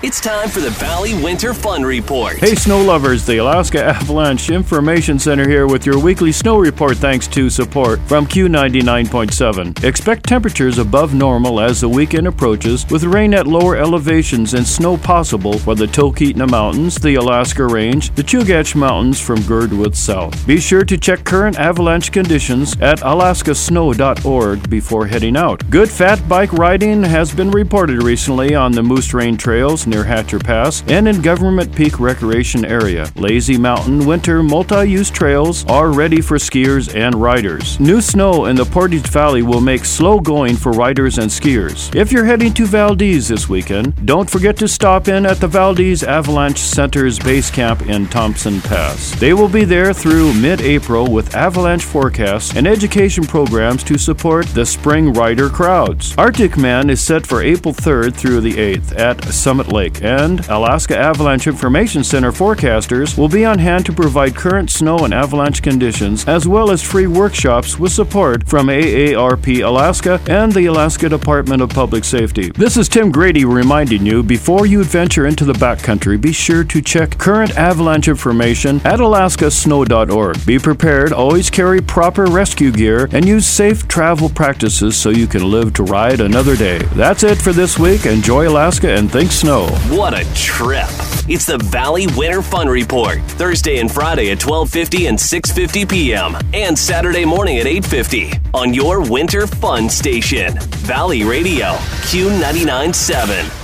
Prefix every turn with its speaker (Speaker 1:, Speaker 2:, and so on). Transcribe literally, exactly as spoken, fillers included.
Speaker 1: It's time for the Valley Winter Fun Report.
Speaker 2: Hey, snow lovers, the Alaska Avalanche Information Center here with your weekly snow report thanks to support from Q ninety-nine point seven. Expect temperatures above normal as the weekend approaches, with rain at lower elevations and snow possible for the Talkeetna Mountains, the Alaska Range, the Chugach Mountains from Girdwood south. Be sure to check current avalanche conditions at alaska snow dot org before heading out. Good fat bike riding has been reported recently on the Moose Rain Trails near Hatcher Pass and in Government Peak Recreation Area. Lazy Mountain winter multi-use trails are ready for skiers and riders. New snow in the Portage Valley will make slow going for riders and skiers. If you're heading to Valdez this weekend, don't forget to stop in at the Valdez Avalanche Center's base camp in Thompson Pass. They will be there through mid-April with avalanche forecasts and education programs to support the spring rider crowds. Arctic Man is set for April third through the eighth at Summit Lake, and Alaska Avalanche Information Center forecasters will be on hand to provide current snow and avalanche conditions, as well as free workshops with support from A A R P Alaska and the Alaska Department of Public Safety. This is Tim Grady reminding you, before you adventure into the backcountry, be sure to check current avalanche information at alaska snow dot org. Be prepared, always carry proper rescue gear, and use safe travel practices so you can live to ride another day. That's it for this week. Enjoy Alaska and think snow.
Speaker 1: What a trip. It's the Valley Winter Fun Report, Thursday and Friday at twelve fifty and six fifty p.m. and Saturday morning at eight fifty on your Winter Fun station, Valley Radio, Q ninety-nine point seven.